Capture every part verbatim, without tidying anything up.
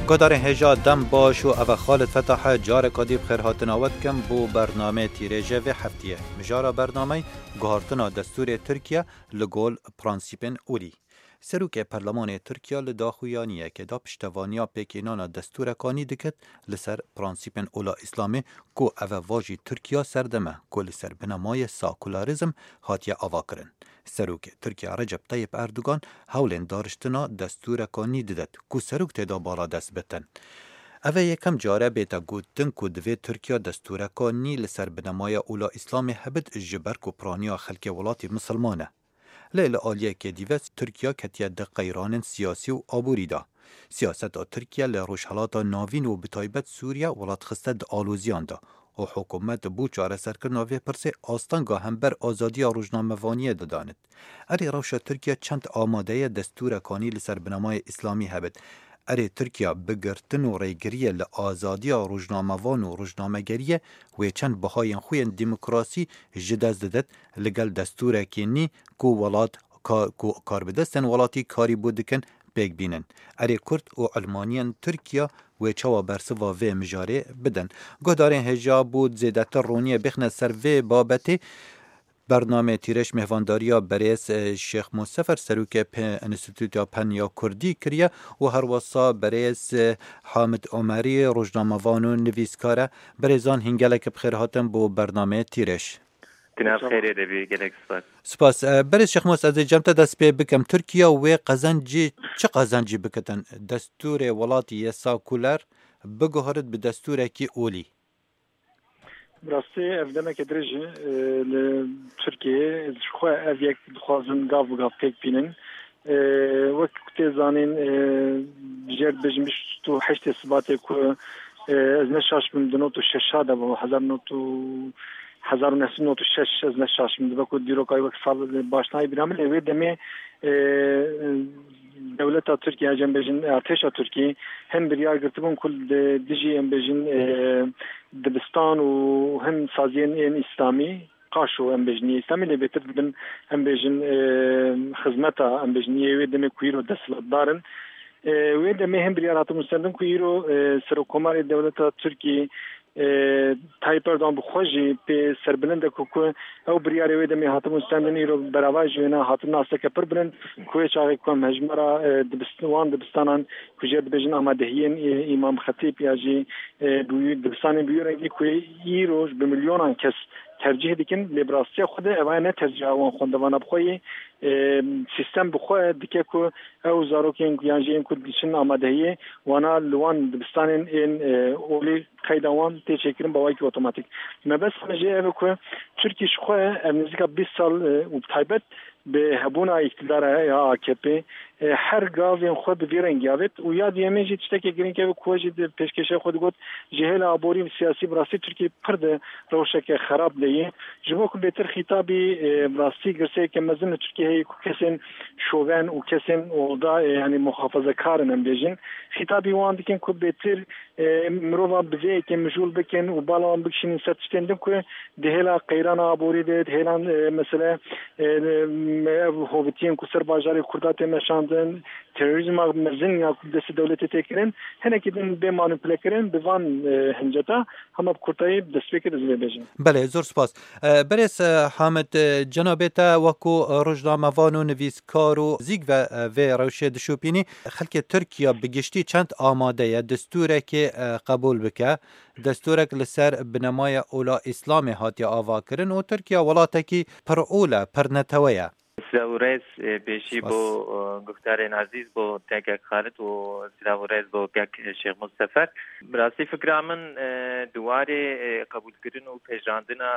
گدار هجا دم باش و او خالد فتح جار کدیب خیرهاتن آود کم بو برنامه تیریجه و هفتیه مجارا برنامه گهارتنا دستور ترکیه لگول پرانسیپن اولی سروک پرلمان ترکیه لداخویانیه که دا پشتوانیا پیکینانا دستور کانی دکت لسر پرانسیپن اولا اسلامی کو او واجی ترکیه سردمه کو لسر بنامای ساکولاریزم هاتیه آوا کرن. سروک ترکیه رجب طیب اردوگان هولین دارشتنا دستور کانی ددد کو سروک تدا بالا دست بتن. اوه یکم جاره بیتا گوتن کو دوی ترکیه دستور کانی لسر بنامای اولا اسلامی هبد جبر کو پرانیا خلک ولاتی مسلمانه. لیل آلیه که دیوست ترکیه کتیه ده قیران سیاسی و آبوری دا. سیاست ترکیه لروشحالات ناوین و بتایبت سوریه ولات خسته ده آلوزیان دا. و حکومت بو چاره سرکرنا وی پرسه آستانگا هم بر آزادی روزنامه‌وانی دادند. اری روش ترکیه چند آماده دستور کانی لسر بنامای اسلامی هبد. اری ترکیه بگرتن و ریگریه لآزادی روزنامه‌وان و روزنامه‌گریه و چند بهای خوی دموکراسی جداز دادد لگل دستور کینی کو ولات کو کار بدستن ولاتی کاری بودکن بیگ بینن. اری کرد و علمانیان ترکیه و چوا برسوا و مجاره بدن. گهدارین هجا بود زیدتر رونیه بخنه سر و بابتی برنامه تیرش مهوانداریا بریس شیخ مصطفی سروک انستیتوت پنیا کردی کریه و هر وصا بریس حامد عمری روزنامه‌وان و نویسکاره بریزان هنگلک بخیر هاتن بو برنامه تیرش. جناب خیره دبی گلک سپاس. سپاس. بریس شیخ مصطفی از جمت دست پی بکم ترکیه و قزنجی چه قزنجی بکتن دستور ولاتی ساکولر بگهارد به دستور کی اولی. براستی افدامه که درجه لترکیه خواه اویک خوازن گاف و گاف پیک بینن وقت زانین جرد بجمش تو حشت سباته که از نشاش من دنوتو ششاده و هزار نوتو هزار و نسی نوتو شش از نشاش من دبکو دیروکای وقت سال باشنای برامل اوی دمه دولت ترکیه جنب بجن ارتش ترکیه هم بریار گرتبون کل دیجی هم بجن دبستان و هم سازین این اسلامی قاشو هم بجنی اسلامی لبیتر بدن هم بجن خدمتا هم بجنی و دم کویرو دستلات دارن و دم هم بریار هاتم مستندم کویرو سرکومار دولت ترکیه تایپر دام بخوجی به سربلند کوکو او بریاره وی دمی هاتم مستندنی رو براواج وینا هاتم ناسته که پر برند کوی چاقی کم هجمرا دبستوان دبستانان کجید بجن آمادهین امام خطیب یاجی دوی دبستان بیورنگی کوی ای روز به میلیونان کس ترجیح دیکن لیبراسی خود اوانه ترجیح آوان خوندوان بخوی سیستم بخوی دیگه که او زارو که این یانجی این کد دیشن آمادهیه وانا لوان دبستان این اولی قیدوان تیچکرین باوی که اتوماتیک. مبس مجه او که ترکیش خوی امنزیکا بیست سال و تایبت به هبونا اقتدار یا آکپی هر گاوی خود بیرنگی آورد و یاد یمیجی تشتکی گرین که کوچی پیشکش خود گفت جهل آبوری سیاسی براستی ترکیه پرده روشک خراب لیه جوک بهتر خطابی براستی گرسه که مزن ترکیه کسین شوون و کسین اودا یعنی محافظه کارن بیجین خطابی وان دیکن که بهتر مروه بزی که مجول بکن و بالا بکشین ستشتندم که دهلا قیران آبوری ده دهلا مثلا هوبتین کسر بازاری کردات مشاندن تروریسم مزن یا دست دولتی تکرین هنه کدین به مانیپوله کرن به وان هنجتا همه بکرتای دست بکر از بیجن. بله زور سپاس. برس حامد جنابتا وکو روزنامه‌وان و نویسکار و زیگ و و روشه دشوپینی خلک ترکیه بگشتی چند آماده دستوره که قبول بکه دستوره که لسر بنمای اولا اسلام هاتی آوا کرن و ترکیه ولاته کی پر اولا پر نتویه. سلاورز بیشی با گفتار عزیز با تک خالد و سلاورز با یک شیخ مصطفی براستی فکر من دواره قبول کردن و پیشاندنا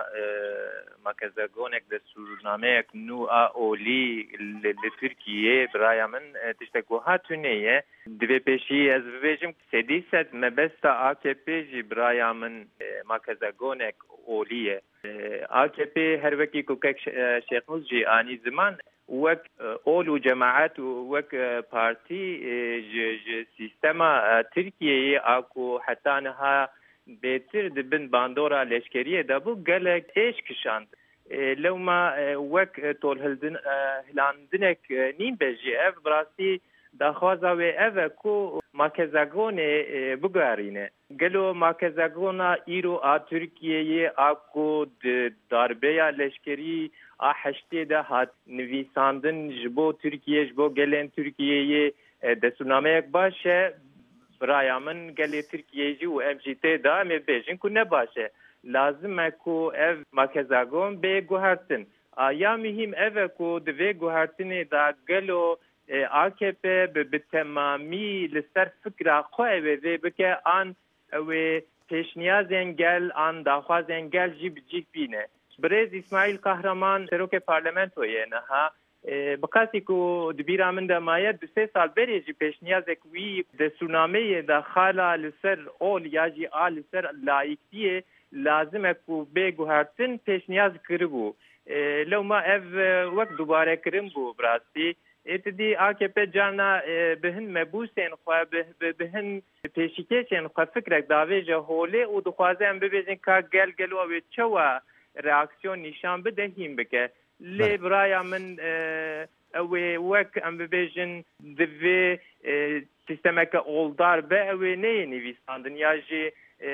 مکزگون یک دستورنامه یک نوع اولی لترکیه برای من تشتگوهاتونه دوی پیشی از بیشم سدیست مبست آکپی جی برای من مکزگون یک اولیه آکپی هر وکی کوک شیخ مصطفی آنی زمان وک اولو جماعت وک پارتی ج سیستم ترکیه آکو حتی انها بهتر دبن باندورا لشکریه دابو گلک ایش کشاند لو ما وک طول هلاندنك نیم بجی اف براستی دخوازه و اف کو ماکزاگون بگارینه گلو ماکزاگونا ایرو آ ترکیه آکو داربه لشکری آ هشتی ده هات نویساندن جبو ترکیه جبو گلین ترکیه دستورنامه یک باشه برای من گلی ترکیه جی و ام جی تی دا می بیشین کو نباشه لازم کو اف ماکزاگون به گوهرتن یا مهم اف کو دوی گوهرتنی دا گلو آ کی پی به تمامی لسر فکر خواه و بکه آن و پیشنیازن گل آن داخوازن گل جی بجیک بینه برز اسماعیل قهرمان سروک پارلمنتویه نها بقاسی کو دبیرا من ده مایه دو سه سال بری جی پیشنیازک وی دستورنامه ده خالا لسر اول یا جی آل لسر لایکتیه لازم کو به گوهرتن پیشنیاز کربو لو ما اف وقت دوباره کرم بو براستی اتدی آکپ جانا بهن مبوسین خو بهن پیشکیچن خو فکرک داویجه هوله و دخوازه ام ببیزن که گل گلو و چوا reaksiyon nişan bedehim bike. Lê biraya min ew wek em bibêjin divê sistemeke oldar be ew neyê nivîsandin ya jî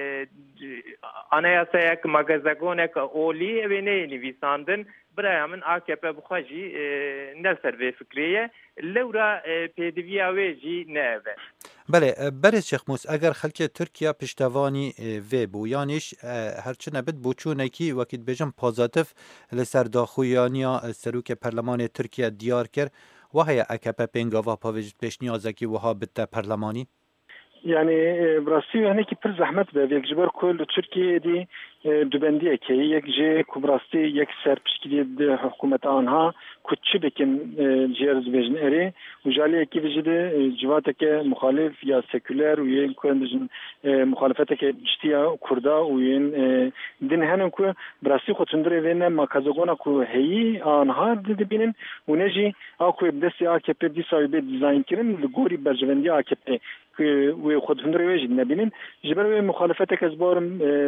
anayasayek magazagonek olî ew neyê nivîsandin biraya min A K P bixwe jî neser vê fikrê lewra pêdiviya wê jî ne ev e. بله برای شیخ موس اگر خلک ترکیه پشتوانی وی بو یانیش هرچه نبید بوچونکی وکید بجم پازاتف لسر داخویانیا سروک پرلمان ترکیه دیار کرد و هیا اکپه پینگاوا پاویجت پیش نیازکی وها بده پرلمانی؟ Yani burası yani ki pır zahmet ve vekjibar kol Türkiye'de dübendiye ki yekje kubrası yek serpişkili de hükümet anha kutçu bekin ciğer vejin eri ujali ki vejide civateke muhalif ya seküler u yen koyendijin muhalefeteke içtiya kurda u yen din hemen ku burası kutundure ve ne makazogona ku heyi anha dedi binin u neji aku bdesi A K P disayibe dizayn kirin gori berjevendi A K P و خود هندره ویج نبینن جبر مخالفت کسبارم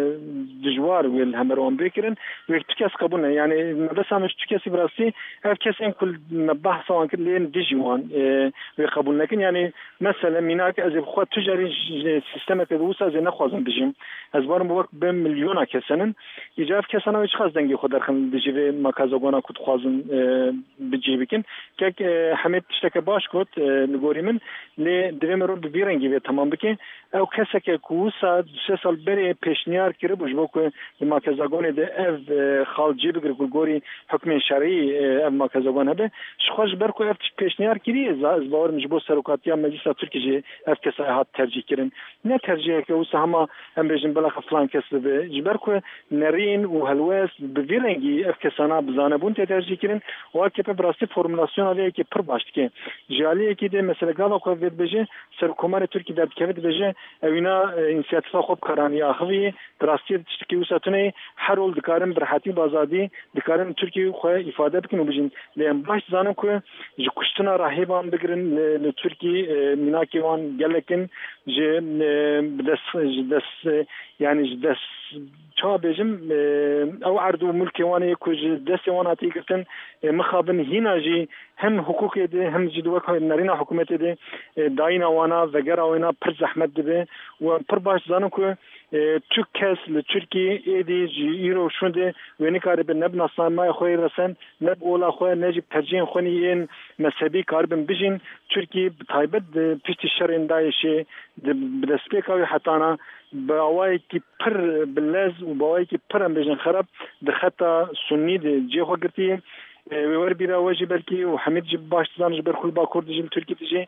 دجوار و الهمرون بکرن و تکس قبول نه یعنی مثلا تکسی براسی هر کسی این کل بحث آن که لین دجوان و قبول نکن یعنی مثلا میناک از خود تجاری سیستم که دوست از نخوازم بجیم از بارم بوق به میلیون کسانن ایجاب کسان هیچ خاص دنگی خود درخن دجوی مکازگانا کد خوازن بجی بکن که همه تشتک باش کد نگوری من ل دویم رو ببیرن gibi tamam ki o keseke kusa sê sal berê pêşniyar kirib ji bo ku li Makezagonê de ev xalcî bigir ku gorî hukmên şerî ev Makezagon hebe ji xwe ji ber ku ev pêşniyar kiriye ez bawerim ji bo serokatiya Meclisa Tirkiyê jî ev kesaya hat tercih kirin ne terciheke wisa hema em bêjin belaxa filan kes dibe ji ber ku nerîn û helwest bi vî rengî ev kesana bizanebûn tê tercih kirin û A K P bi rastî formülasyona vê yekê pir baş dike ji aliyekî de mesela gava ku ev dibêje serokkomarê Türkiye derdikeve dibêje evîna înisiyatîfa xwe bikaraniya axivî rastî tiştekî wisa tune her ol dikarin bir hatî bazadî dikarin Tirkiye xwe îfade bikin û bijin lê em baş dizanin ku ji kuştina rahêban bigirin li Tirkiye mînakê wan gelekin ji dest ji dest yani ji dest çawa bêjim ew erd û mulkê wan ê ku ji destê wan hatî girtin mixabin hîna jî hem hukukê de hem jî wek nerîna hikûmetê de dayîna wana vegera wana pir zehmet dibe û pir baş zanin ku tu kes li Tirkiye êdî jî îro şûnde wê nikaribe neb nasnamaya xwe resin neb ola xwe ne jî tercihên xwe yên mezhebî karibin bijîn Tirkiye bi taybet piştî şerên Daişê bi destpêka wê hetana bi awayekî pir bilez û bi awayekî pir em bêjin xerab di xeta Sunnî de cê xwe girtiye wê werbîra we jî belkî û hemîd jî baş dizan ji ber ku Bakur dijî li Tirkiye dijî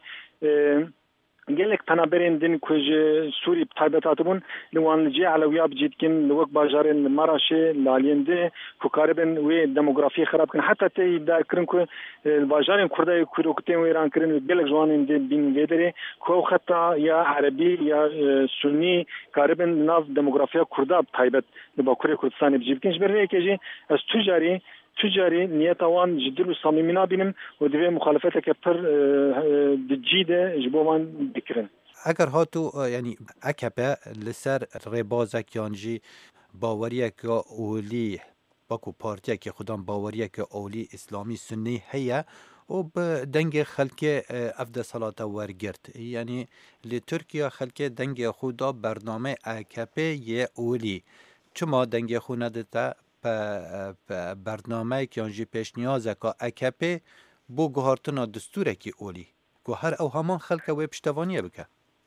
gelek penaberên din ku ji Sûrî taybet hatibûn li wan li cê elewiya bicîtkin li wek bajarên li Meraşê li aliyên de ku karibin wê demografiyê xerab kirin heta tê iddia kirin ku li bajarên Kurdayê ku roketên wêran kirin gelek ciwanên de bînin vê derê ku ew xeta ya Erebî ya Sunnî karibin li nav demografiya Kurda taybet li Bakurê Kurdistanê bicî bikin ji ber vê yekê jî ez tu carî tücari niyeta wan ji dil û samîmî nabînim û divê muxalefeteke pir dicî de ji bo wan bikirin. Eger hatû yanî A K P li ser rêbazekiyan jî baweriyeke olî baku partiyekê xudan baweriyeke olî İslamî Sunnî heye و به دنگ خلک افده صلات ورگرد یعنی لی ترکیه خلک دنگ خدا برنامه اکپی یه اولی چما دنگ خو ندتا برنامه که آنجی پیش نیازه که اکپی بو گهارتنا دستوره کی اولی که هر او همان خلک و پشتوانیه بکه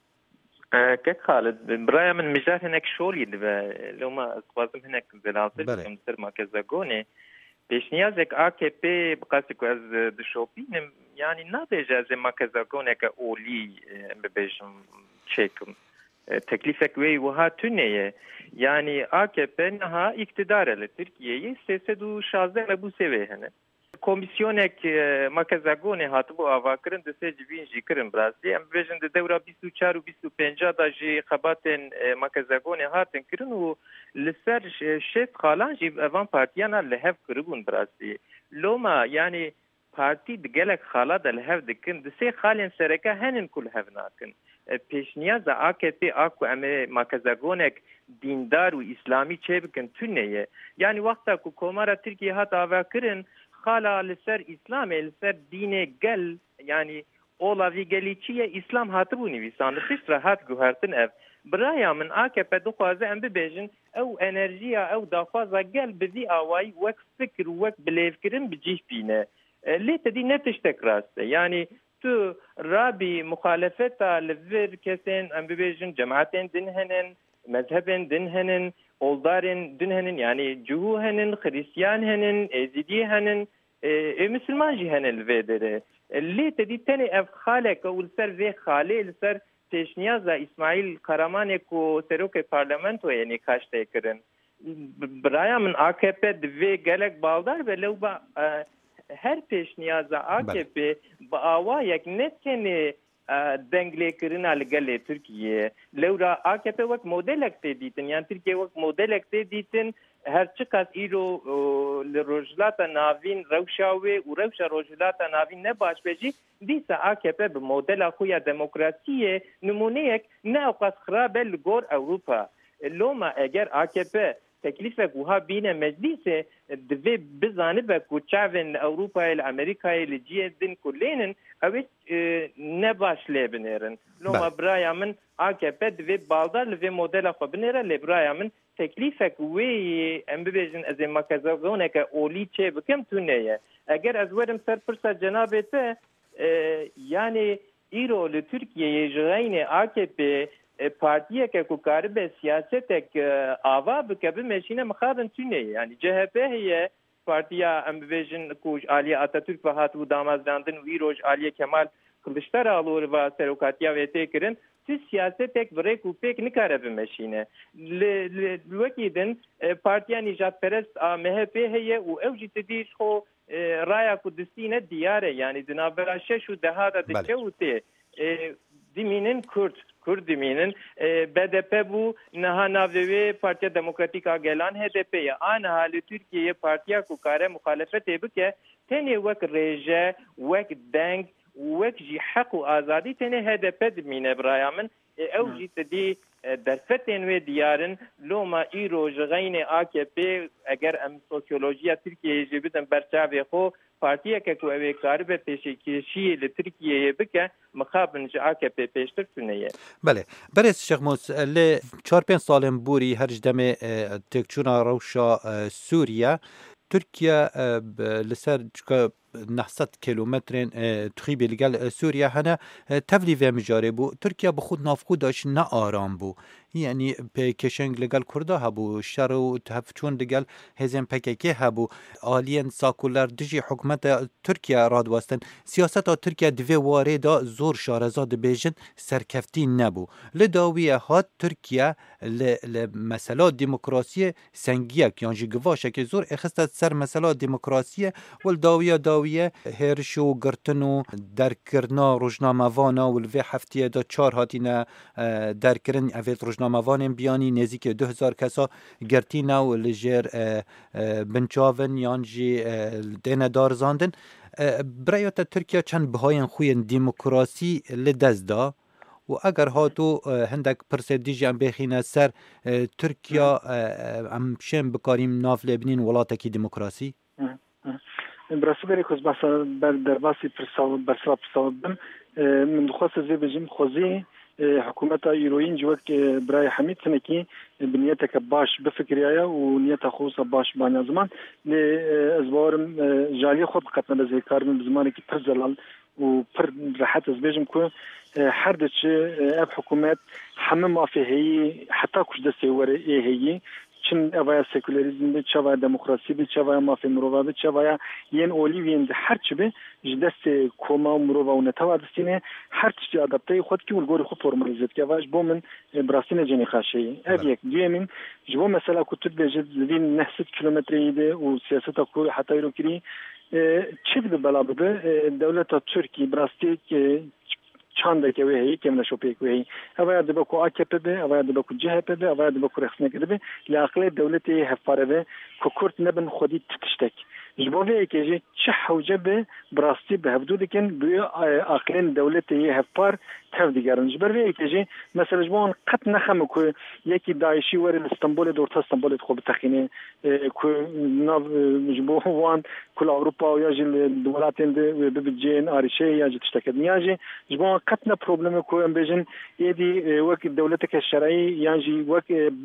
كيف خالد برايا من مجال هناك شولي لو ما استوازم هناك زلالتك مثل ما كزاقوني پیش نیازك آ کی پی بقاسك از دشوبين يعني نابجا زي ما كزاقوني كأولي ببيجم تشيكم تكليفك وي وها تنية يعني آ کی پی نها اقتدار لتركيا سيسد و شازده لبو سوي هنه komisyonek makazagone hatibu avakirin de se civin jî kirin birasî em bêjin di dewra bîst û çar û bîst û pênca da jî xebatên makazagone hatin kirin û li ser şêst xalan jî evan partiyana li hev kiribûn birasî loma yani partî di gelek xala da li hev dikin di sê xalên sereke henin ku li hev nakin pêşniyaza A K P a ku em ê makazagonek dîndar û îslamî çêbikin tune ye yani wexta ku komara Tirkiye hat avakirin خالا لسر اسلام لسر دین گل یعنی اولاوی گلی چیه اسلام هاتبو نویسان لسش راحت گوهرتن اف برایا من آکه پا دو خوازه ام ببیجن او انرژیا او داخوازه گل بذی آوائی وک فکر وک بلیف کرن بجیح بینه لیتا دی نتشتک راسته یعنی تو رابی مخالفتا لفر کسین ام ببیجن جماعتین دن هنن مذهبین دن هنن اولدارن دن هنن yani cuhu henin, Hristiyan henin, Ezidi henin, e, Müslüman jî henin li vê derê. Lê te dî tenê ev xalek û li ser vê xalê li ser pêşniyaza İsmail Karamanê ku serokê parlamentoyê nîqaş tê kirin. Biraya min A K P di vê gelek baldar ve lewba her pêşniyaza A K P bi awayek ne tenê دنگلیکرنا لگل ترکیه لورا آ کی پی وقت مدلک تی دیتن یعنی ترکیه وقت مدلک تی دیتن هر چقدر ایرو لروجلات ناوین روشاوی و روش روجلات ناوین نباش بجی دیسا آ کی پی به مدل خویا دموکراسیه نمونه یک نه اوقات خرابه لگور اوروپا لوما اگر آ کی پی تکلیف گوها بین مجلس دوی بزانه با کوچاون اوروپا ال امریکا ال جی دین کلینن اوت نباش لبنرن لوما برایا من آ کی پی دوی بالدار لوی مدل خو بنره لبرایا من تکلیف وی ام ببیجن از مکزاگونه که اولی چه بکم تونه اگر از ورم سر پرسا جنابته یعنی ایرو ل ترکیه جغین آ کی پی partiye ke ku karibe siyasetek ava bike bi meşine mixabin tune yani C H P heye partiya em bibêjin ku Aliye Atatürk ve hatu damazdandin wî roj Aliye Kemal Kılıçdaroğlu ve serokatiya vê tê kirin siz siyasetek birêk û pêk nikare bi meşine li wekî din partiya nîjadperest a M H P heye û ew jî tidî ji xwe raya ku distî ne diyar e yani di navbera şeş û deha da dikewtê dimînin Kurd Kurd dimînin B D P bû niha navê Partiya Demokratîk a Gelan H D P ye aniha li Tirkiyeyê partiya ku kare muxalefetê bike tenê wek rêje wek deng wek jî heq û azadî tenê H D P dimîne biraya min ew jî tidî derfetên wê diyarin loma îro ji xeynê A K P eger em sosyolojiya Tirkiyeyê jî bidin berçavê xwe partiyeke ku ew ê karibe pêşkêşiyê li Tirkiyeyê bike mixabin ji A K P pêştir tune. Bele berêz Şexmûz lê çar pênc salên borî her ji demê têkçûna rewşa Sûriye Tirkiye li ser نهصد کیلومترین تخیبی لگل سوریه هنه تفلی و مجاره بو ترکیه بخود نافخو داشت نه آرام بو یعنی پیکشنگ لگل کرده هبو شر و تفچون لگل هزین پککی هبو آلین ساکولر دجی حکومت ترکیه راد واستن سیاست ترکیه دوی واره دا زور شارزاد بیجن سرکفتی نبو لداویه هات ترکیه لمسلا دموکراسی سنگیه که یعنی گواشه که زور اخستت سر مسلا دموکراسی ولداویه داویه هرش و گرتن و درکرنا روزنامه‌وان و الوی هفتیه دا چهار هاتینه درکرن اوید روزنامه‌وان بیانی نزدیک دو هزار کسا گرتینا و لجر بنچاون یانجی دینه دارزاندن برایت ترکیه چند بهاین خوین دموکراسی لدز دا و اگر هاتو هندک پرسیدیجی ام بخینه سر ترکیه ام شم بکاریم ناف لبنین ولاته کی دموکراسی براسي بري كوز بس درباسي برسال برسال برسال من خاص زي بجيم خوزي حكومة إيروين جوك براي حميد سنكي بنيتك باش بفكرية ونيتها خوصة باش بانيا زمان لأزبار جالية خود قطنا بزيكار من بزماني كي برزلال وبر راحت زبيجم كو حردش أب حكومات حمم ما في هي حتى كش دستي ورا إيه هي چن اویا سکولاریزم به چاوا دموکراسی به چاوا مافی مرووا به چاوا ین اولیوین هر چی به جدست کوما مرووا و نتوا دستینه هر چی ادابته خود کی ولگور خو فرمالیزت کی واش بومن براسینه جنی خاشی ابیک دیمین جو مثلا كنت بجد زين نحسد كيلومتر ده وسياسته كو حتى يروكري چه بلا بده دولة تركيا براستي چند که وی که من شوپیک وی اویا د بکو اکپ به اویا د بکو جهپ به اویا د بکو رخنه کده به لاقل دولتي هفاره به کوکورت نبن خودی تکشتک جبوی که چه حوجه به براستی به حدود کن به اقلین دولتي هفار تف دیگرن جبر که مثلا جبون قط نخم کو یکی داعشی ور استانبول دورت استانبول خو بتخینه کو ناو جبو وان کل اروپا یا جل دولتين ده ببجين ارشه یا جتشتک نیاجی جبون قطنا بروبلم كو امبيجن يدي وك دولتك الشرعي يعني وك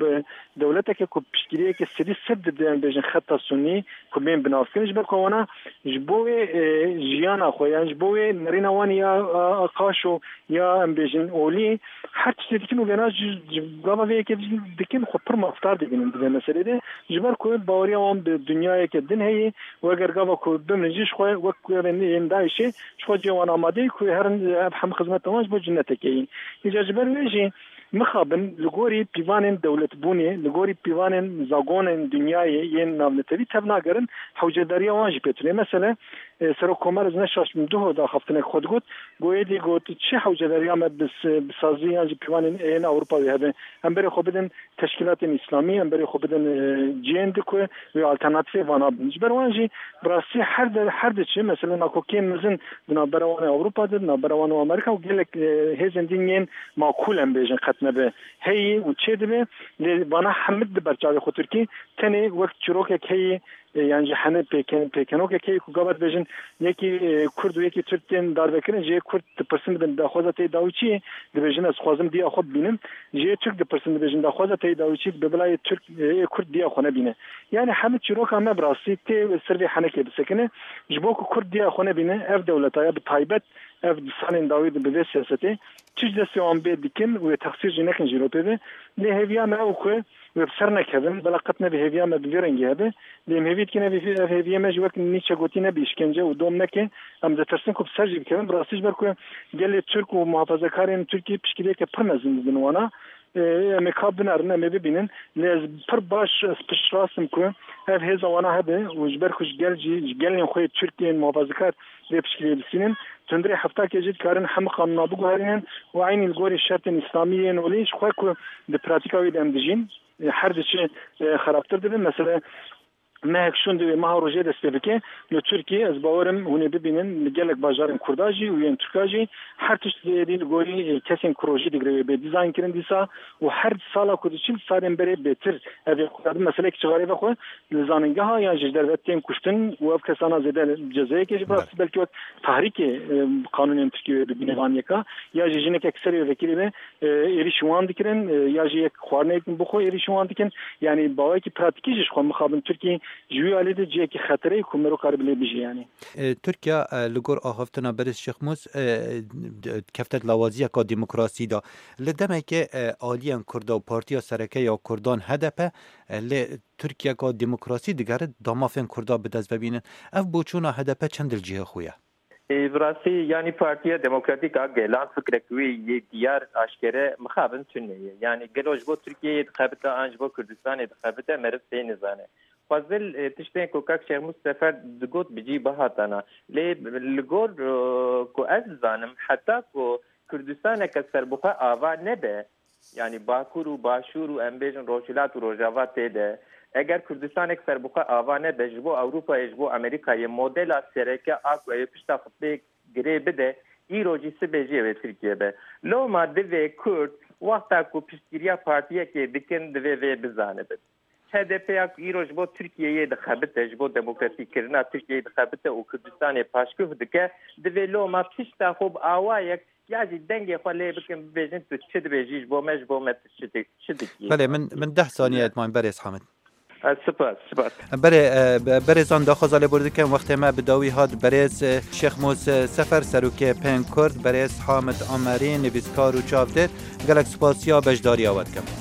دولتك كو بشكليه كسدي سد امبيجن خط السني كو بين بنافكنج بالكونا جبوي جيانا خو يعني جبوي نرينا وان يا قاشو يا امبيجن اولي حتى تدكنو بناج جبابا فيك دكن خو برما افطار دكن ده مساله ده جبر كو باوريا وان بالدنيا كدن هي وغرغبا كو بمنجيش خو وك بين دايشي شو جوانا مادي كو هرن ابحم خدمت تماش بو جنتكي يجا جبر ويجي مخابن لغوري بيوانن دولة بوني لغوري بيوانن زاغون دنيا ين نامنتري تبنا قرن حوجداريا وانجي بيتني مثلا سرو كومر از نشاش من دوه دا خفتنك خود قوت قويدي قوت چه حوجداريا ما بس بسازي انجي بيوانن اين اوروبا ويهبه هم بري خو بدن تشكيلات اسلامي هم بري خو بدن جين دكو و الترناتيف وانا بنجبر وانجي براسي حرد حرد چه مثلا اكو كين مزن بنابروان اوروبا دد بنابروان امريكا وقالك هزن دينين معقول ام بيجن نبه هي وتشد به لبنا حمد برجاوي خو تركي تني وقت چروك هي يعني حنه بكن بكنوك كي قبل بجن يكي كرد ويكي تركين دار بكرن جي كرد برسنت بن داخوزه داوچي دبجن از خوازم دي اخد بينم جي ترك برسنت بجن داخوزه داوچي ببلاي ترك كرد دي اخونه بينه يعني حمد چروك ما براسي تي سربي حنكي بسكنه جبوك كرد دي اخونه بينه اف دولتايا بتايبت اف سالين داوود به سیاسته چیز دستی آن بیدکن و تخصیص جنکن جلوته ده لهویا ما اوکه و بسر نکردن بلاقت نبی هویا ما بیرنگی هده لیم هویت که نبی هویا ما جوک نیچه گوتی نبی اشکنجه و دوم نکه ام دترسن کو بسر جیب کردن براسیش برکو گل ترک و محافظه‌کاران ترکیه پشکیده که پرمزند بنوانا مکابن ارنا می ببینن لیز پر باش پشراسم کو هف هزا وانا هده و جبر خوش گل جی گلین خوی ترکیه محافظه‌کار لی پشکیده بسینن تندري حفتا كيجد كارن حمق النابق هارين وعين الجوري الشرط الإسلاميين وليش خواكو دي براتيكاوي دامدجين حردش خرابتر دبن مثلا ما هكشون دي ما روجي دستبكي لو تركي از باورم هوني ببينن لجلك باجارن كرداجي وين تركاجي حرتش دي الجوري كاسين كروجي دي بي ديزاين كرن ديسا وحرد سالا كودشيل سارن بري بيتر ابي خداد مساله كشغاري بخو لزاننگها يا جدربتين كشتن واب كسانا زده جزايه كي براس بلكي تحريك قانون تركي ببينوان يكا يا جينك اكثر وكيل به اريشوان دكرن يا جي خوارنيك بخو اريشوان دكن يعني باوي كي براتيكيش خو مخابن تركي جوی آلی ده جه که خطره کمرو کار بله بیجی یعنی ترکیا لگور آخفتنا برس شخموس کفتت لوازیه که دموکراسی دا لدمه که آلیان کرده و پارتیا سرکه یا کردان هدفه ل ترکیا که دموکراسی دیگر دامافین کرده بدست ببینن اف بوچونا هدفه چند الجهه خویه براسي يعني بارتيا ديمقراطيك اجلان فكرك وي ديار اشكره مخابن تنيه يعني قالوش بو تركيا تخابطه انج بو كردستان تخابطه مرد بين زانه فضل تشتين كو كاك شيخ مصطفى دغوت بيجي بهاتنا لي لغور كو ازانم حتى كو كردستان كسر بوخا اوا نبه يعني باكور و باشور و امبيجن روشلات و روجاوات ده اگر کردستان اکثر بخوا آوانه بجبو اوروپا اجبو امریکا یه مدل سرکه آکو ای پشتا خطبه گره بده ای روجی سی بیجی و ترکیه به لو ما دوی کرد وقتا کو پشتگیریا پارتیه که دکن دوی وی بزانه بده هدف ایروج با ترکیه دخبت جبو دموکراسی کرنا ترکیه دخبت و کردستان پاشکو دکه دویلو ما پیشتا خوب آوایک یازی دنگی خاله بکن بجن تو چد بجیش با مش با مت چد چد بله من من ده ثانیه ما برس حامد سپاس سپاس بره برزان داخل برده کم وقت ما بداوی هاد برز شیخ موس سفر سروکه پن کرد برز حامد آمرین نویسکار و چاودر گلک سپاسیا بجداری آورد کم